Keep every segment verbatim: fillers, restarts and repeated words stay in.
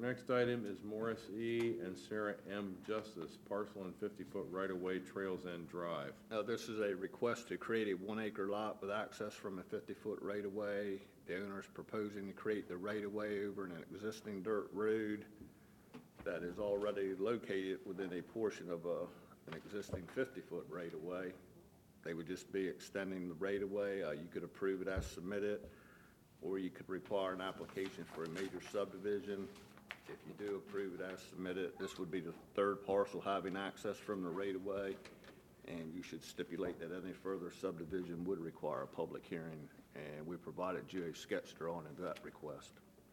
Next item is Morris E. and Sarah M. Justice, parcel and fifty-foot right-of-way, Trails End Drive. Uh, This is a request to create a one-acre lot with access from a fifty-foot right-of-way. The owner is proposing to create the right-of-way over an existing dirt road that is already located within a portion of a, an existing fifty-foot right-of-way. They would just be extending the right-of-way. Uh, You could approve it as submitted, or you could require an application for a major subdivision. If you do approve it as submitted, this would be the third parcel having access from the right-of-way, and you should stipulate that any further subdivision would require a public hearing, and we provided you a sketch drawing of that request.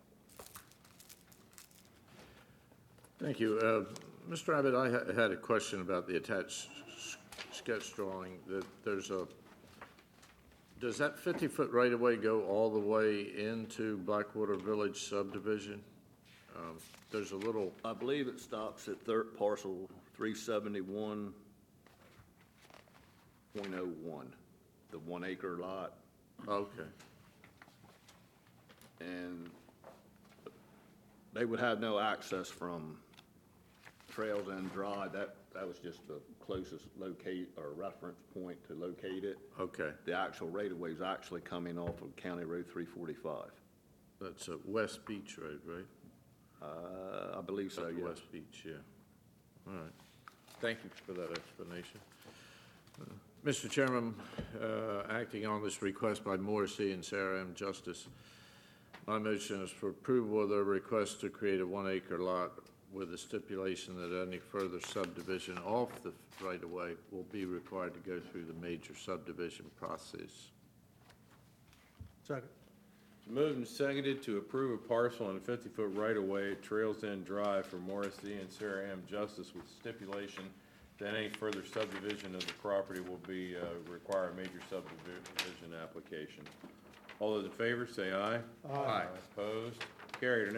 Thank you. Uh, Mister Abbott, I ha- had a question about the attached s- sketch drawing. That there's a, does that fifty-foot right-of-way go all the way into Blackwater Village subdivision? Um, There's a little, I believe it stops at third parcel three seventy-one point oh one, the one-acre lot, okay, and they would have no access from Trails End Drive. That, that was just the closest locate or reference point to locate it. okay. The actual right-of-way is actually coming off of County Road three forty-five. That's a West Beach Road, right? Uh, I believe so, Up to yes. West Beach, yeah. All right. Thank you for that explanation. Uh, Mister Chairman, uh, acting on this request by Morrissey and Sarah M. Justice, my motion is for approval of their request to create a one-acre lot with the stipulation that any further subdivision off the right-of-way will be required to go through the major subdivision process. Second. It's moved and seconded to approve a parcel and a fifty-foot right-of-way at Trails End Drive for Morris E. and Sarah M. Justice with stipulation that any further subdivision of the property will be, uh, require a major subdivision application. All those in favor, say aye. Aye. Opposed? Carried.